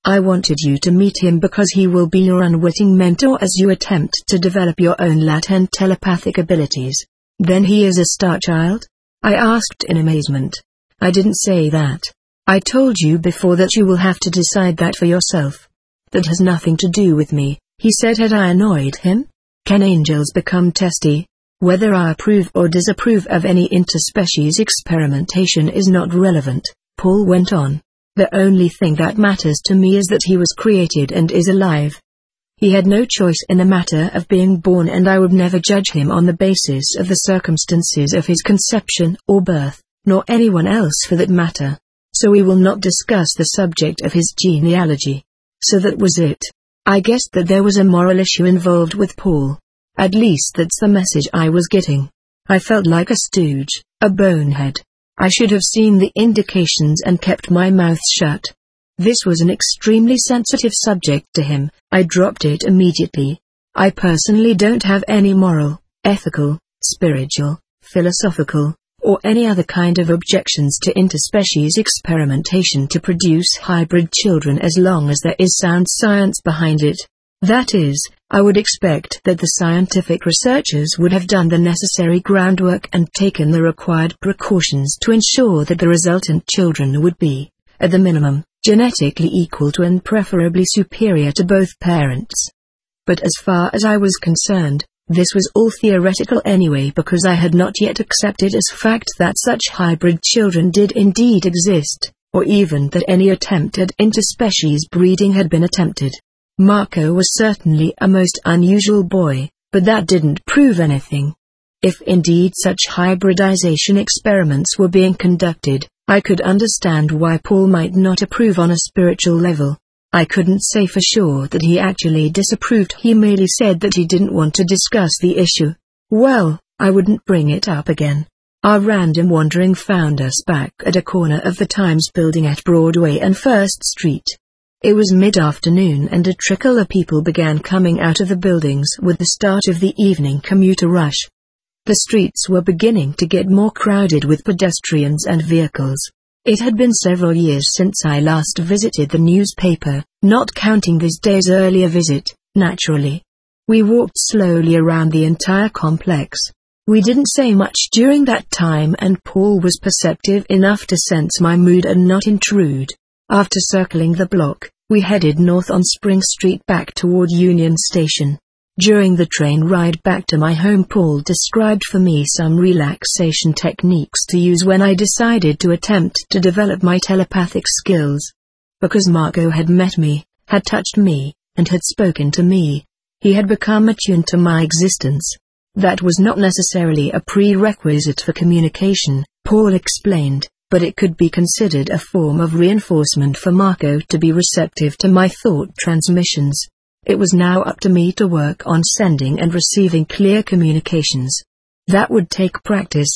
I wanted you to meet him because he will be your unwitting mentor as you attempt to develop your own latent telepathic abilities. Then he is a star child? I asked in amazement. I didn't say that. I told you before that you will have to decide that for yourself. That has nothing to do with me, he said. Had I annoyed him? Can angels become testy? Whether I approve or disapprove of any interspecies experimentation is not relevant, Paul went on. The only thing that matters to me is that he was created and is alive. He had no choice in the matter of being born, and I would never judge him on the basis of the circumstances of his conception or birth, nor anyone else for that matter. So we will not discuss the subject of his genealogy. So that was it. I guessed that there was a moral issue involved with Paul. At least that's the message I was getting. I felt like a stooge, a bonehead. I should have seen the indications and kept my mouth shut. This was an extremely sensitive subject to him. I dropped it immediately. I personally don't have any moral, ethical, spiritual, philosophical, or any other kind of objections to interspecies experimentation to produce hybrid children as long as there is sound science behind it. That is, I would expect that the scientific researchers would have done the necessary groundwork and taken the required precautions to ensure that the resultant children would be, at the minimum, genetically equal to and preferably superior to both parents. But as far as I was concerned, this was all theoretical anyway, because I had not yet accepted as fact that such hybrid children did indeed exist, or even that any attempt at interspecies breeding had been attempted. Marco was certainly a most unusual boy, but that didn't prove anything. If indeed such hybridization experiments were being conducted, I could understand why Paul might not approve on a spiritual level. I couldn't say for sure that he actually disapproved. He merely said that he didn't want to discuss the issue. Well, I wouldn't bring it up again. Our random wandering found us back at a corner of the Times building at Broadway and First Street. It was mid-afternoon and a trickle of people began coming out of the buildings with the start of the evening commuter rush. The streets were beginning to get more crowded with pedestrians and vehicles. It had been several years since I last visited the newspaper, not counting this day's earlier visit, naturally. We walked slowly around the entire complex. We didn't say much during that time, and Paul was perceptive enough to sense my mood and not intrude. After circling the block, we headed north on Spring Street back toward Union Station. During the train ride back to my home, Paul described for me some relaxation techniques to use when I decided to attempt to develop my telepathic skills. Because Marco had met me, had touched me, and had spoken to me, he had become attuned to my existence. That was not necessarily a prerequisite for communication, Paul explained, but it could be considered a form of reinforcement for Marco to be receptive to my thought transmissions. It was now up to me to work on sending and receiving clear communications. That would take practice,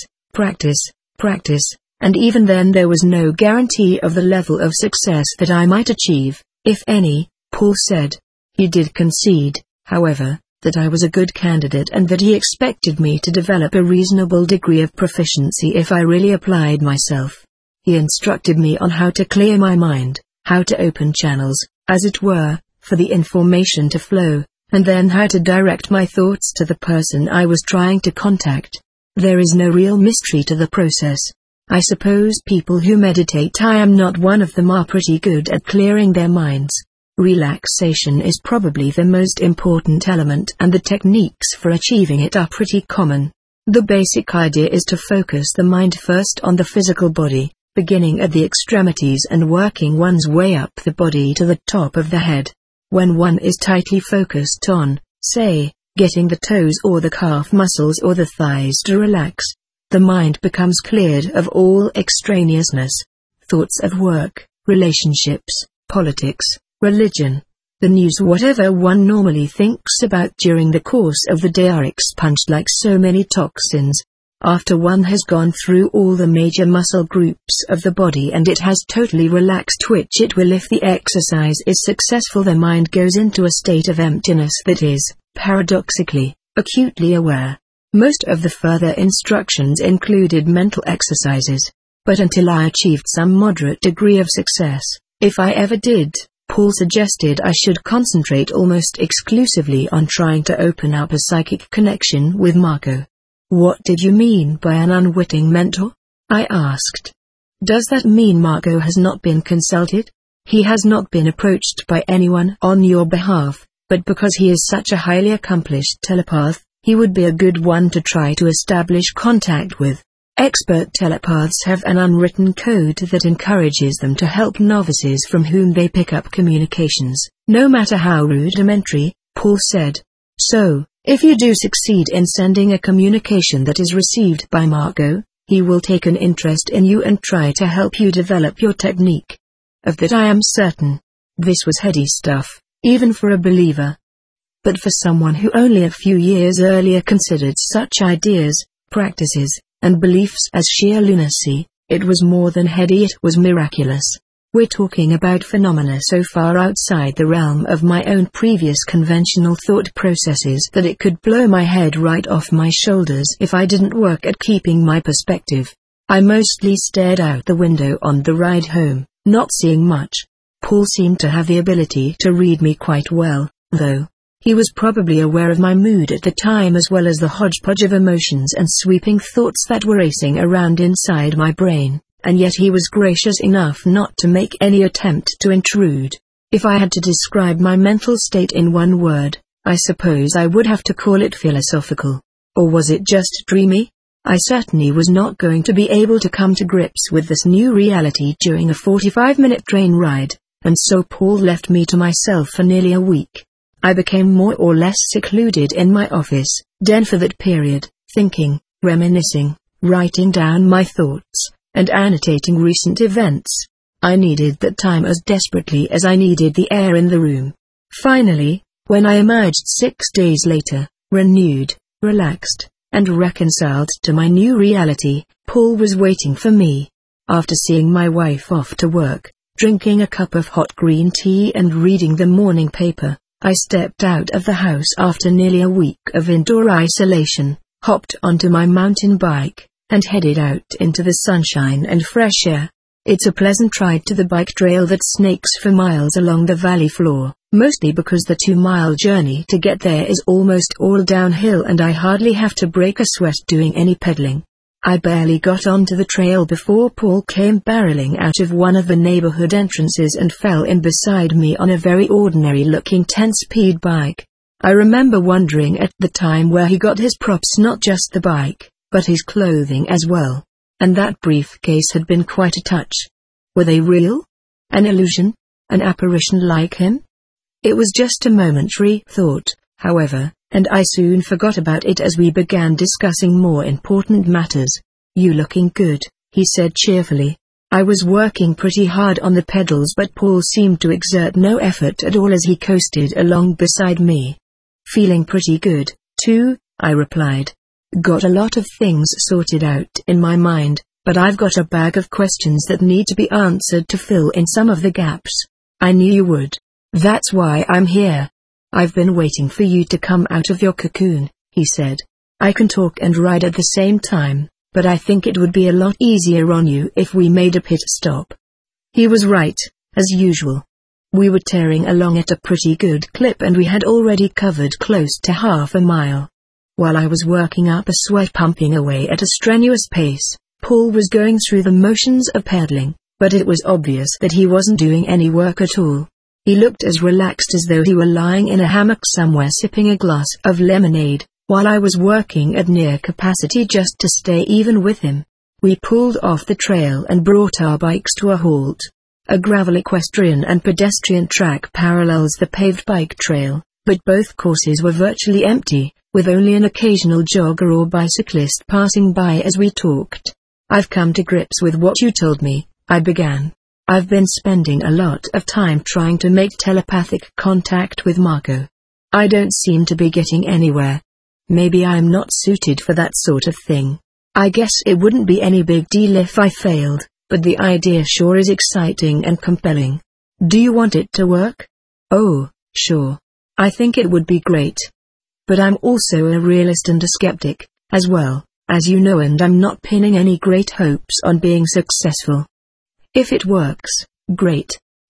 and even then there was no guarantee of the level of success that I might achieve, if any, Paul said. He did concede, however, that I was a good candidate and that he expected me to develop a reasonable degree of proficiency if I really applied myself. He instructed me on how to clear my mind, how to open channels, as it were, for the information to flow, and then how to direct my thoughts to the person I was trying to contact. There is no real mystery to the process. I suppose people who meditate, I am not one of them, are pretty good at clearing their minds. Relaxation is probably the most important element, and the techniques for achieving it are pretty common. The basic idea is to focus the mind first on the physical body, beginning at the extremities and working one's way up the body to the top of the head. When one is tightly focused on, say, getting the toes or the calf muscles or the thighs to relax, the mind becomes cleared of all extraneousness. Thoughts of work, relationships, politics, religion, the news, whatever one normally thinks about during the course of the day, are expunged like so many toxins. After one has gone through all the major muscle groups of the body and it has totally relaxed, which it will if the exercise is successful, the mind goes into a state of emptiness that is, paradoxically, acutely aware. Most of the further instructions included mental exercises. But until I achieved some moderate degree of success, if I ever did, Paul suggested I should concentrate almost exclusively on trying to open up a psychic connection with Marco. What did you mean by an unwitting mentor? I asked. Does that mean Marco has not been consulted? He has not been approached by anyone on your behalf, but because he is such a highly accomplished telepath, he would be a good one to try to establish contact with. Expert telepaths have an unwritten code that encourages them to help novices from whom they pick up communications, no matter how rudimentary, Paul said. So, if you do succeed in sending a communication that is received by Marco, he will take an interest in you and try to help you develop your technique. Of that I am certain. This was heady stuff, even for a believer. But for someone who only a few years earlier considered such ideas, practices, and beliefs as sheer lunacy, it was more than heady, it was miraculous. We're talking about phenomena so far outside the realm of my own previous conventional thought processes that it could blow my head right off my shoulders if I didn't work at keeping my perspective. I mostly stared out the window on the ride home, not seeing much. Paul seemed to have the ability to read me quite well, though. He was probably aware of my mood at the time as well as the hodgepodge of emotions and sweeping thoughts that were racing around inside my brain, and yet he was gracious enough not to make any attempt to intrude. If I had to describe my mental state in one word, I suppose I would have to call it philosophical. Or was it just dreamy? I certainly was not going to be able to come to grips with this new reality during a 45-minute train ride, and so Paul left me to myself for nearly a week. I became more or less secluded in my office, den for that period, thinking, reminiscing, writing down my thoughts, and annotating recent events. I needed that time as desperately as I needed the air in the room. Finally, when I emerged 6 days later, renewed, relaxed, and reconciled to my new reality, Paul was waiting for me. After seeing my wife off to work, drinking a cup of hot green tea and reading the morning paper, I stepped out of the house after nearly a week of indoor isolation, hopped onto my mountain bike, and headed out into the sunshine and fresh air. It's a pleasant ride to the bike trail that snakes for miles along the valley floor, mostly because the 2-mile journey to get there is almost all downhill and I hardly have to break a sweat doing any pedaling. I barely got onto the trail before Paul came barreling out of one of the neighborhood entrances and fell in beside me on a very ordinary-looking 10-speed bike. I remember wondering at the time where he got his props, not just the bike, but his clothing as well. And that briefcase had been quite a touch. Were they real? An illusion? An apparition like him? It was just a momentary thought, however, and I soon forgot about it as we began discussing more important matters. You looking good, he said cheerfully. I was working pretty hard on the pedals but Paul seemed to exert no effort at all as he coasted along beside me. Feeling pretty good, too, I replied. Got a lot of things sorted out in my mind, but I've got a bag of questions that need to be answered to fill in some of the gaps. I knew you would. That's why I'm here. I've been waiting for you to come out of your cocoon, he said. I can talk and ride at the same time, but I think it would be a lot easier on you if we made a pit stop. He was right, as usual. We were tearing along at a pretty good clip and we had already covered close to half a mile. While I was working up a sweat pumping away at a strenuous pace, Paul was going through the motions of pedaling, but it was obvious that he wasn't doing any work at all. He looked as relaxed as though he were lying in a hammock somewhere sipping a glass of lemonade, while I was working at near capacity just to stay even with him. We pulled off the trail and brought our bikes to a halt. A gravel equestrian and pedestrian track parallels the paved bike trail, but both courses were virtually empty, with only an occasional jogger or bicyclist passing by as we talked. I've come to grips with what you told me, I began. I've been spending a lot of time trying to make telepathic contact with Marco. I don't seem to be getting anywhere. Maybe I'm not suited for that sort of thing. I guess it wouldn't be any big deal if I failed, but the idea sure is exciting and compelling. Do you want it to work? Oh, sure. I think it would be great. But I'm also a realist and a skeptic, as well, as you know, and I'm not pinning any great hopes on being successful. If it works, great.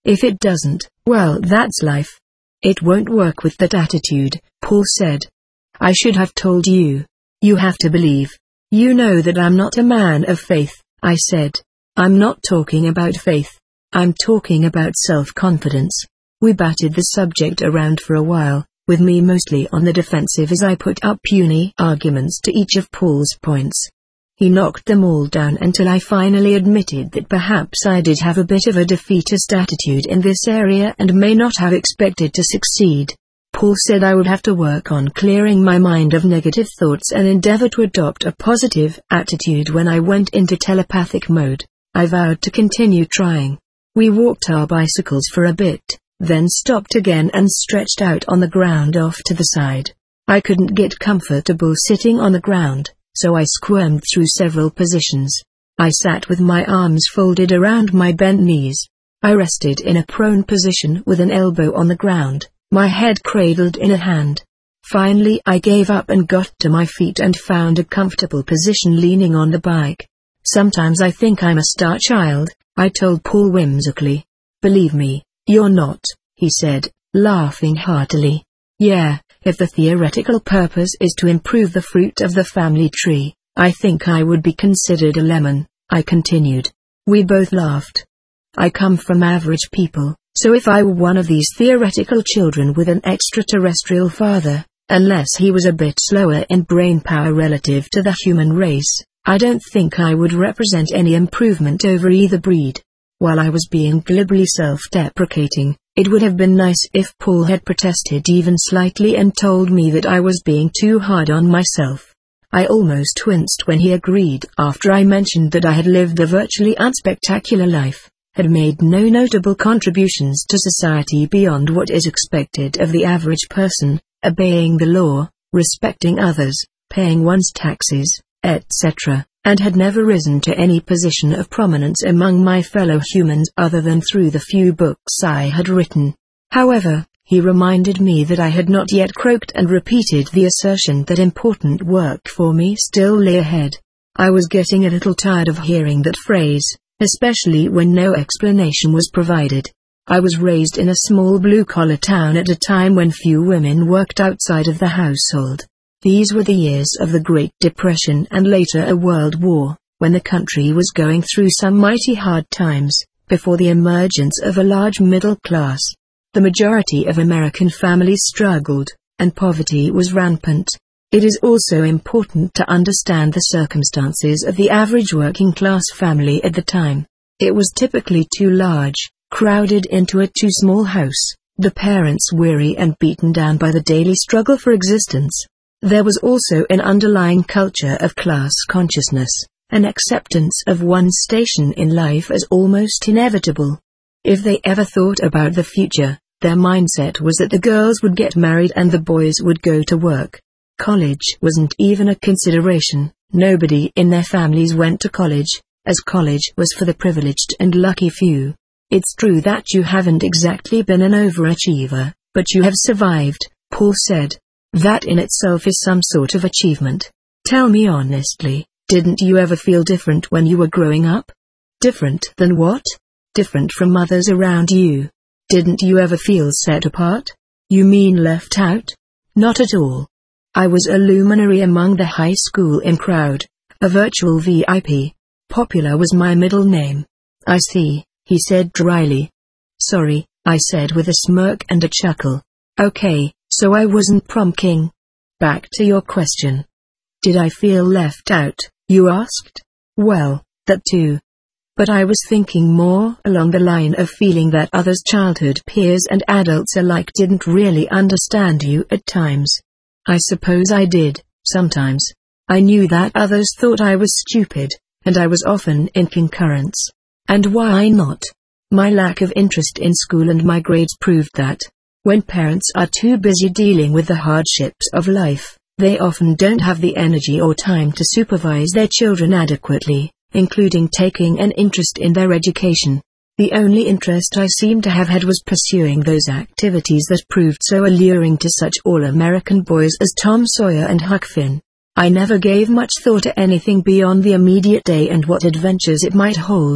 If it doesn't, well, that's life. It won't work with that attitude, Paul said. I should have told you. You have to believe. You know that I'm not a man of faith, I said. I'm not talking about faith. I'm talking about self-confidence. We batted the subject around for a while, with me mostly on the defensive as I put up puny arguments to each of Paul's points. He knocked them all down until I finally admitted that perhaps I did have a bit of a defeatist attitude in this area and may not have expected to succeed. Paul said I would have to work on clearing my mind of negative thoughts and endeavor to adopt a positive attitude when I went into telepathic mode. I vowed to continue trying. We walked our bicycles for a bit, then stopped again and stretched out on the ground off to the side. I couldn't get comfortable sitting on the ground, so I squirmed through several positions. I sat with my arms folded around my bent knees. I rested in a prone position with an elbow on the ground, my head cradled in a hand. Finally I gave up and got to my feet and found a comfortable position leaning on the bike. Sometimes I think I'm a star child, I told Paul whimsically. Believe me, you're not, he said, laughing heartily. Yeah, if the theoretical purpose is to improve the fruit of the family tree, I think I would be considered a lemon, I continued. We both laughed. I come from average people, so if I were one of these theoretical children with an extraterrestrial father, unless he was a bit slower in brain power relative to the human race, I don't think I would represent any improvement over either breed. While I was being glibly self-deprecating, it would have been nice if Paul had protested even slightly and told me that I was being too hard on myself. I almost winced when he agreed after I mentioned that I had lived a virtually unspectacular life, had made no notable contributions to society beyond what is expected of the average person, obeying the law, respecting others, paying one's taxes, etc., and had never risen to any position of prominence among my fellow humans other than through the few books I had written. However, he reminded me that I had not yet croaked and repeated the assertion that important work for me still lay ahead. I was getting a little tired of hearing that phrase, especially when no explanation was provided. I was raised in a small blue-collar town at a time when few women worked outside of the household. These were the years of the Great Depression and later a World War, when the country was going through some mighty hard times, before the emergence of a large middle class. The majority of American families struggled, and poverty was rampant. It is also important to understand the circumstances of the average working-class family at the time. It was typically too large, crowded into a too small house, the parents weary and beaten down by the daily struggle for existence. There was also an underlying culture of class consciousness, an acceptance of one's station in life as almost inevitable. If they ever thought about the future, their mindset was that the girls would get married and the boys would go to work. College wasn't even a consideration. Nobody in their families went to college, as college was for the privileged and lucky few. It's true that you haven't exactly been an overachiever, but you have survived, Paul said. That in itself is some sort of achievement. Tell me honestly, didn't you ever feel different when you were growing up? Different than what? Different from others around you. Didn't you ever feel set apart? You mean left out? Not at all. I was a luminary among the high school in crowd, a virtual VIP. Popular was my middle name. I see, he said dryly. Sorry, I said with a smirk and a chuckle. Okay. So I wasn't prom king. Back to your question. Did I feel left out, you asked? Well, that too. But I was thinking more along the line of feeling that others' childhood peers and adults alike didn't really understand you at times. I suppose I did, sometimes. I knew that others thought I was stupid, and I was often in concurrence. And why not? My lack of interest in school and my grades proved that. When parents are too busy dealing with the hardships of life, they often don't have the energy or time to supervise their children adequately, including taking an interest in their education. The only interest I seem to have had was pursuing those activities that proved so alluring to such all-American boys as Tom Sawyer and Huck Finn. I never gave much thought to anything beyond the immediate day and what adventures it might hold.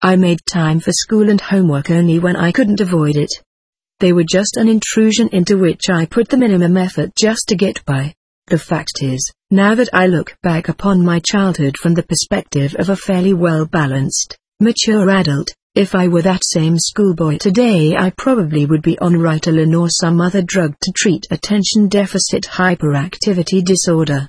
I made time for school and homework only when I couldn't avoid it. They were just an intrusion into which I put the minimum effort just to get by. The fact is, now that I look back upon my childhood from the perspective of a fairly well-balanced, mature adult, if I were that same schoolboy today, I probably would be on Ritalin or some other drug to treat attention deficit hyperactivity disorder,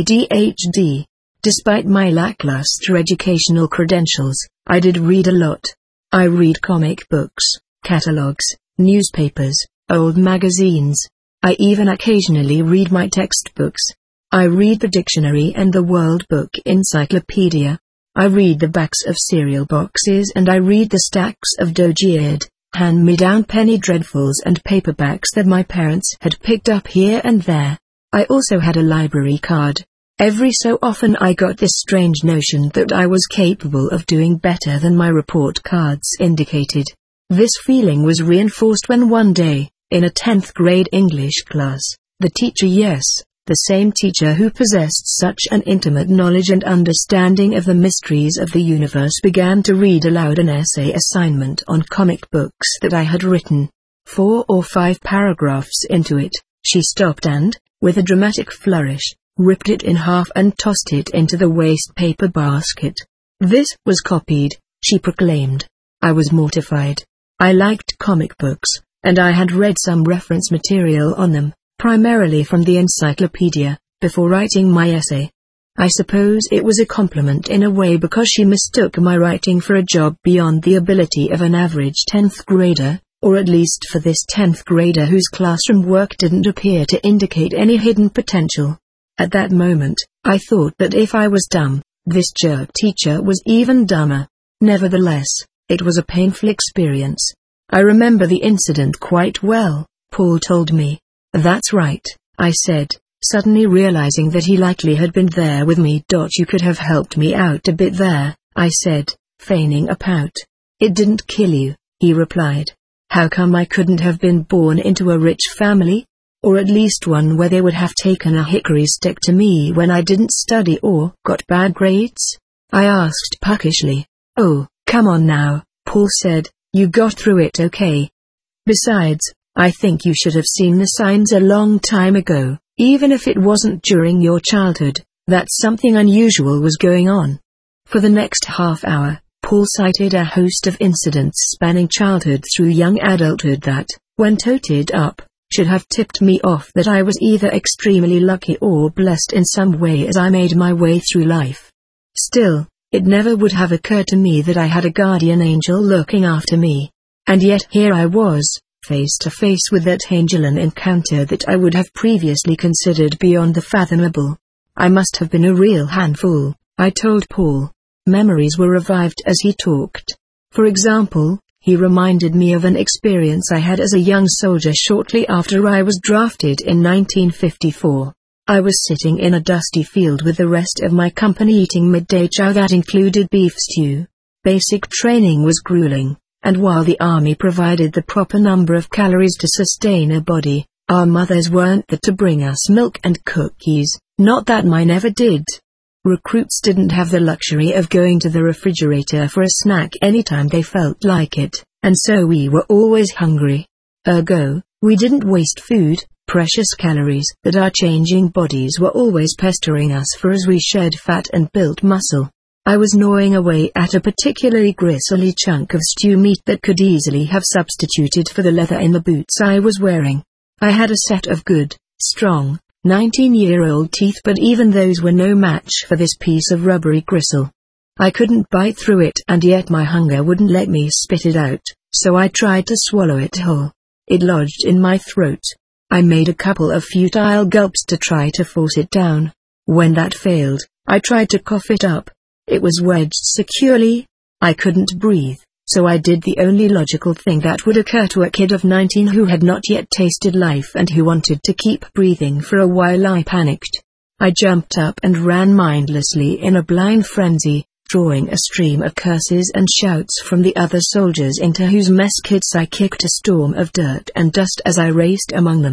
ADHD. Despite my lackluster educational credentials, I did read a lot. I read comic books, catalogs, newspapers, old magazines. I even occasionally read my textbooks. I read the dictionary and the World Book Encyclopedia. I read the backs of cereal boxes and I read the stacks of dog-eared, hand-me-down penny dreadfuls and paperbacks that my parents had picked up here and there. I also had a library card. Every so often I got this strange notion that I was capable of doing better than my report cards indicated. This feeling was reinforced when one day, in a 10th grade English class, the teacher, the same teacher who possessed such an intimate knowledge and understanding of the mysteries of the universe, began to read aloud an essay assignment on comic books that I had written. 4 or 5 paragraphs into it, she stopped and, with a dramatic flourish, ripped it in half and tossed it into the waste paper basket. This was copied, she proclaimed. I was mortified. I liked comic books, and I had read some reference material on them, primarily from the encyclopedia, before writing my essay. I suppose it was a compliment in a way because she mistook my writing for a job beyond the ability of an average 10th grader, or at least for this 10th grader whose classroom work didn't appear to indicate any hidden potential. At that moment, I thought that if I was dumb, this jerk teacher was even dumber. Nevertheless, it was a painful experience. I remember the incident quite well, Paul told me. That's right, I said, suddenly realizing that he likely had been there with me. You could have helped me out a bit there, I said, feigning a pout. It didn't kill you, he replied. How come I couldn't have been born into a rich family? Or at least one where they would have taken a hickory stick to me when I didn't study or got bad grades? I asked puckishly. Oh, come on now, Paul said, you got through it okay. Besides, I think you should have seen the signs a long time ago, even if it wasn't during your childhood, that something unusual was going on. For the next half hour, Paul cited a host of incidents spanning childhood through young adulthood that, when totaled up, should have tipped me off that I was either extremely lucky or blessed in some way as I made my way through life. Still, it never would have occurred to me that I had a guardian angel looking after me. And yet here I was, face to face with that angelan encounter that I would have previously considered beyond the fathomable. I must have been a real handful, I told Paul. Memories were revived as he talked. For example, he reminded me of an experience I had as a young soldier shortly after I was drafted in 1954. I was sitting in a dusty field with the rest of my company eating midday chow that included beef stew. Basic training was grueling, and while the army provided the proper number of calories to sustain a body, our mothers weren't there to bring us milk and cookies, not that mine ever did. Recruits didn't have the luxury of going to the refrigerator for a snack anytime they felt like it, and so we were always hungry. Ergo, we didn't waste food, precious calories that our changing bodies were always pestering us for as we shed fat and built muscle. I was gnawing away at a particularly gristly chunk of stew meat that could easily have substituted for the leather in the boots I was wearing. I had a set of good, strong, 19-year-old teeth, but even those were no match for this piece of rubbery gristle. I couldn't bite through it, and yet my hunger wouldn't let me spit it out, so I tried to swallow it whole. It lodged in my throat. I made a couple of futile gulps to try to force it down. When that failed, I tried to cough it up. It was wedged securely. I couldn't breathe, so I did the only logical thing that would occur to a kid of 19 who had not yet tasted life and who wanted to keep breathing for a while. I panicked. I jumped up and ran mindlessly in a blind frenzy, drawing a stream of curses and shouts from the other soldiers into whose mess kits I kicked a storm of dirt and dust as I raced among them.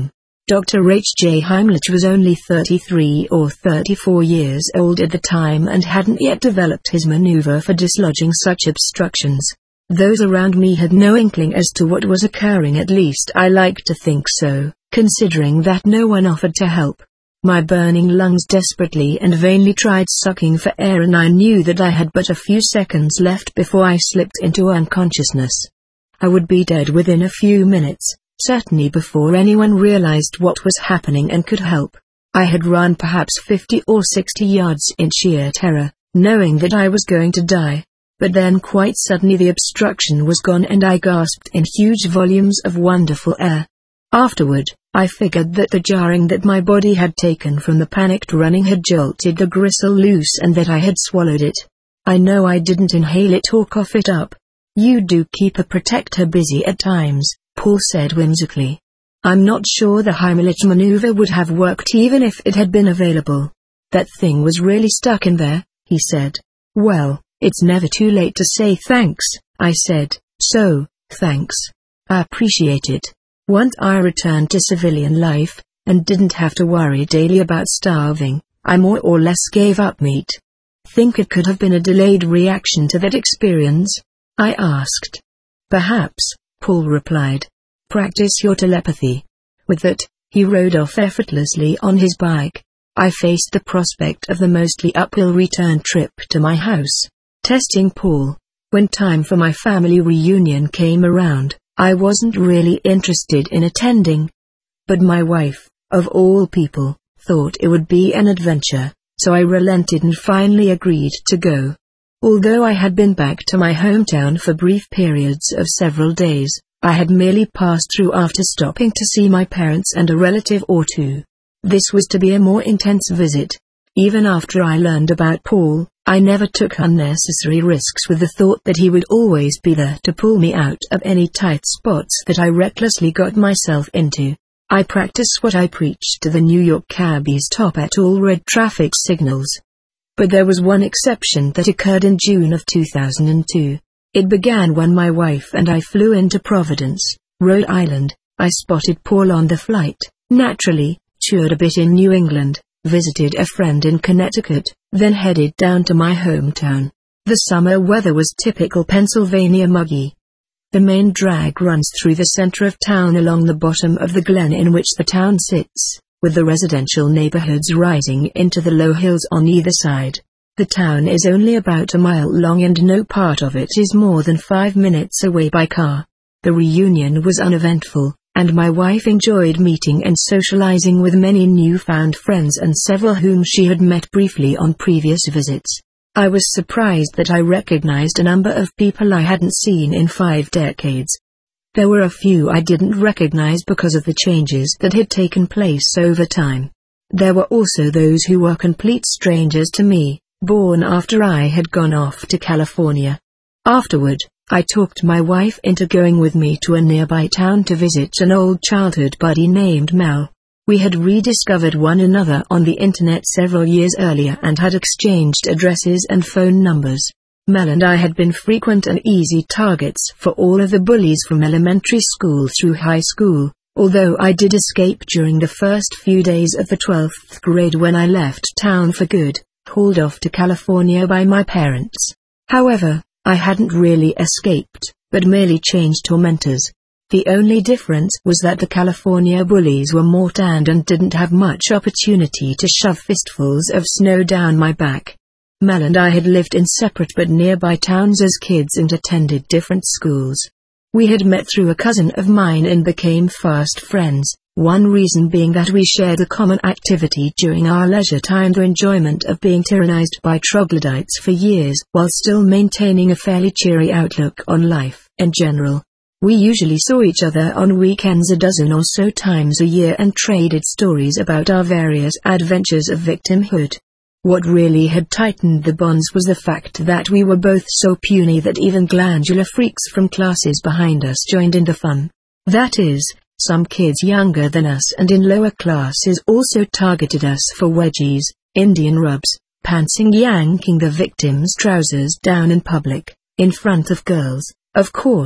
Dr. H. J. Heimlich was only 33 or 34 years old at the time and hadn't yet developed his maneuver for dislodging such obstructions. Those around me had no inkling as to what was occurring, at least I like to think so, considering that no one offered to help. My burning lungs desperately and vainly tried sucking for air, and I knew that I had but a few seconds left before I slipped into unconsciousness. I would be dead within a few minutes, certainly before anyone realized what was happening and could help. I had run perhaps 50 or 60 yards in sheer terror, knowing that I was going to die. But then quite suddenly the obstruction was gone and I gasped in huge volumes of wonderful air. Afterward, I figured that the jarring that my body had taken from the panicked running had jolted the gristle loose and that I had swallowed it. I know I didn't inhale it or cough it up. You do keep a protector busy at times, Paul said whimsically. I'm not sure the Heimlich maneuver would have worked even if it had been available. That thing was really stuck in there, he said. Well, it's never too late to say thanks, I said, so, thanks. I appreciate it. Once I returned to civilian life, and didn't have to worry daily about starving, I more or less gave up meat. Think it could have been a delayed reaction to that experience? I asked. Perhaps, Paul replied. Practice your telepathy. With that, he rode off effortlessly on his bike. I faced the prospect of the mostly uphill return trip to my house. Testing Paul. When time for my family reunion came around, I wasn't really interested in attending. But my wife, of all people, thought it would be an adventure, so I relented and finally agreed to go. Although I had been back to my hometown for brief periods of several days, I had merely passed through after stopping to see my parents and a relative or two. This was to be a more intense visit. Even after I learned about Paul, I never took unnecessary risks with the thought that he would always be there to pull me out of any tight spots that I recklessly got myself into. I practiced what I preached to the New York cabbies: top at all red traffic signals. But there was one exception that occurred in June of 2002. It began when my wife and I flew into Providence, Rhode Island. I spotted Paul on the flight, naturally, toured a bit in New England, visited a friend in Connecticut, then headed down to my hometown. The summer weather was typical Pennsylvania muggy. The main drag runs through the center of town along the bottom of the glen in which the town sits, with the residential neighborhoods rising into the low hills on either side. The town is only about a mile long and no part of it is more than 5 minutes away by car. The reunion was uneventful, and my wife enjoyed meeting and socializing with many newfound friends and several whom she had met briefly on previous visits. I was surprised that I recognized a number of people I hadn't seen in 5 decades. There were a few I didn't recognize because of the changes that had taken place over time. There were also those who were complete strangers to me, born after I had gone off to California. Afterward, I talked my wife into going with me to a nearby town to visit an old childhood buddy named Mel. We had rediscovered one another on the internet several years earlier and had exchanged addresses and phone numbers. Mel and I had been frequent and easy targets for all of the bullies from elementary school through high school, although I did escape during the first few days of the 12th grade when I left town for good, hauled off to California by my parents. However, I hadn't really escaped, but merely changed tormentors. The only difference was that the California bullies were more tanned and didn't have much opportunity to shove fistfuls of snow down my back. Mel and I had lived in separate but nearby towns as kids and attended different schools. We had met through a cousin of mine and became fast friends, one reason being that we shared a common activity during our leisure time: the enjoyment of being tyrannized by troglodytes for years while still maintaining a fairly cheery outlook on life in general. We usually saw each other on weekends a dozen or so times a year and traded stories about our various adventures of victimhood. What really had tightened the bonds was the fact that we were both so puny that even glandular freaks from classes behind us joined in the fun. That is, some kids younger than us and in lower classes also targeted us for wedgies, Indian rubs, pantsing, yanking the victim's trousers down in public, in front of girls, of course,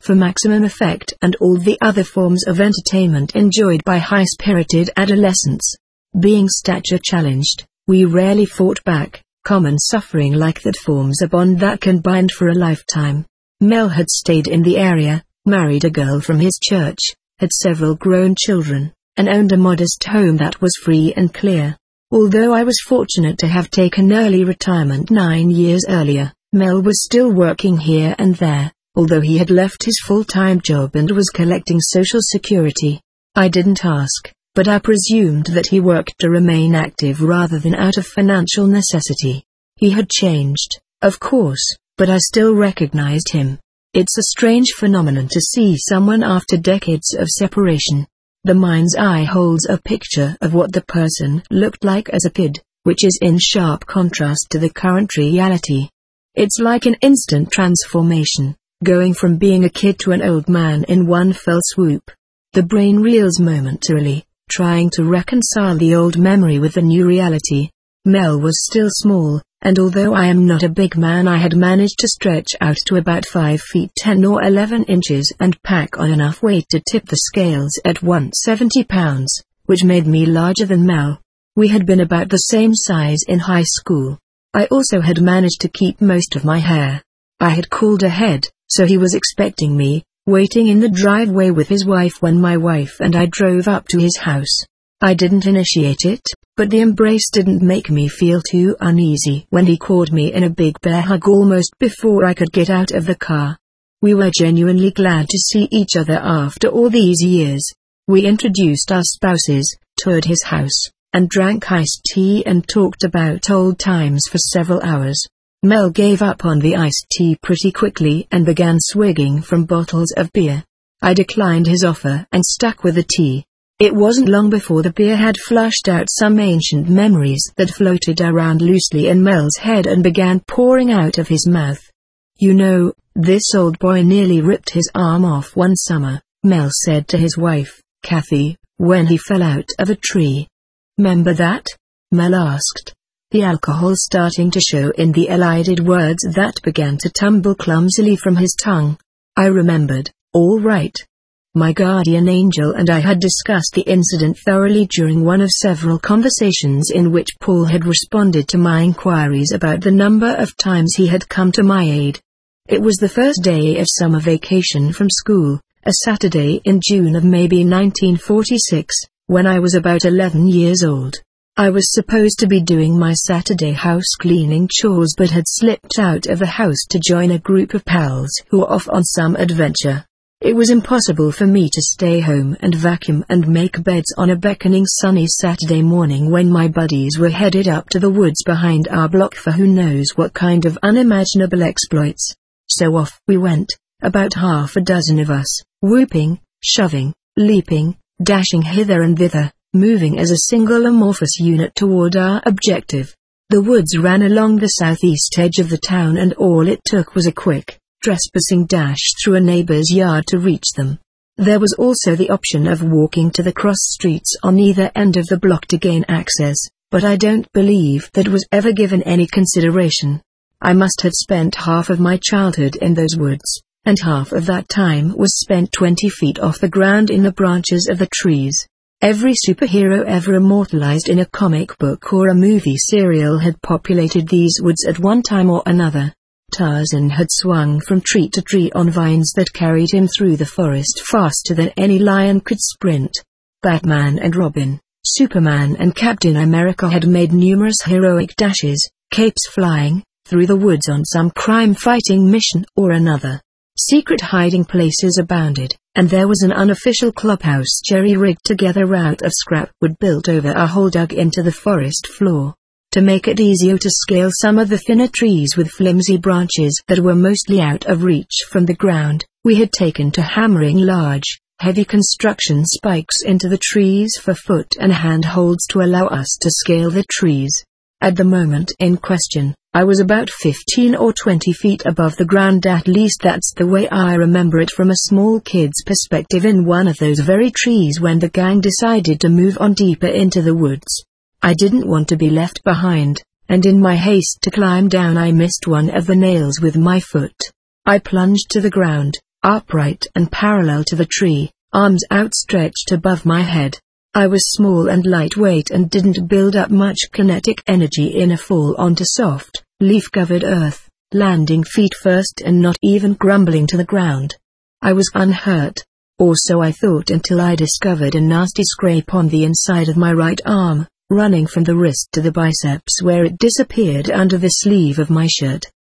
for maximum effect and all the other forms of entertainment enjoyed by high-spirited adolescents. Being stature challenged, we rarely fought back. Common suffering like that forms a bond that can bind for a lifetime. Mel had stayed in the area, married a girl from his church, had several grown children, and owned a modest home that was free and clear. Although I was fortunate to have taken early retirement 9 years earlier, Mel was still working here and there, although he had left his full-time job and was collecting Social Security. I didn't ask, but I presumed that he worked to remain active rather than out of financial necessity. He had changed, of course, but I still recognized him. It's a strange phenomenon to see someone after decades of separation. The mind's eye holds a picture of what the person looked like as a kid, which is in sharp contrast to the current reality. It's like an instant transformation, going from being a kid to an old man in one fell swoop. The brain reels momentarily, trying to reconcile the old memory with the new reality. Mel was still small, and although I am not a big man, I had managed to stretch out to about 5 feet 10 or 11 inches and pack on enough weight to tip the scales at 170 pounds, which made me larger than Mel. We had been about the same size in high school. I also had managed to keep most of my hair. I had called ahead, so he was expecting me, waiting in the driveway with his wife when my wife and I drove up to his house. I didn't initiate it, but the embrace didn't make me feel too uneasy when he caught me in a big bear hug almost before I could get out of the car. We were genuinely glad to see each other after all these years. We introduced our spouses, toured his house, and drank iced tea and talked about old times for several hours. Mel gave up on the iced tea pretty quickly and began swigging from bottles of beer. I declined his offer and stuck with the tea. It wasn't long before the beer had flushed out some ancient memories that floated around loosely in Mel's head and began pouring out of his mouth. "You know, this old boy nearly ripped his arm off one summer," Mel said to his wife, Kathy, when he fell out of a tree. "'Member that?" Mel asked, the alcohol starting to show in the elided words that began to tumble clumsily from his tongue. I remembered, all right. My guardian angel and I had discussed the incident thoroughly during one of several conversations in which Paul had responded to my inquiries about the number of times he had come to my aid. It was the first day of summer vacation from school, a Saturday in June of maybe 1946, when I was about 11 years old. I was supposed to be doing my Saturday house cleaning chores but had slipped out of the house to join a group of pals who were off on some adventure. It was impossible for me to stay home and vacuum and make beds on a beckoning sunny Saturday morning when my buddies were headed up to the woods behind our block for who knows what kind of unimaginable exploits. So off we went, about half a dozen of us, whooping, shoving, leaping, dashing hither and thither, moving as a single amorphous unit toward our objective. The woods ran along the southeast edge of the town and all it took was a quick, trespassing dash through a neighbor's yard to reach them. There was also the option of walking to the cross streets on either end of the block to gain access, but I don't believe that was ever given any consideration. I must have spent half of my childhood in those woods, and half of that time was spent 20 feet off the ground in the branches of the trees. Every superhero ever immortalized in a comic book or a movie serial had populated these woods at one time or another. Tarzan had swung from tree to tree on vines that carried him through the forest faster than any lion could sprint. Batman and Robin, Superman and Captain America had made numerous heroic dashes, capes flying, through the woods on some crime-fighting mission or another. Secret hiding places abounded, and there was an unofficial clubhouse jerry-rigged together out of scrap wood built over a hole dug into the forest floor. To make it easier to scale some of the thinner trees with flimsy branches that were mostly out of reach from the ground, we had taken to hammering large, heavy construction spikes into the trees for foot and hand holds to allow us to scale the trees. At the moment in question, I was about 15 or 20 feet above the ground, at least that's the way I remember it from a small kid's perspective in one of those very trees when the gang decided to move on deeper into the woods. I didn't want to be left behind, and in my haste to climb down I missed one of the nails with my foot. I plunged to the ground, upright and parallel to the tree, arms outstretched above my head. I was small and lightweight and didn't build up much kinetic energy in a fall onto soft, leaf-covered earth, landing feet first and not even crumbling to the ground. I was unhurt. Or so I thought until I discovered a nasty scrape on the inside of my right arm, running from the wrist to the biceps where it disappeared under the sleeve of my shirt.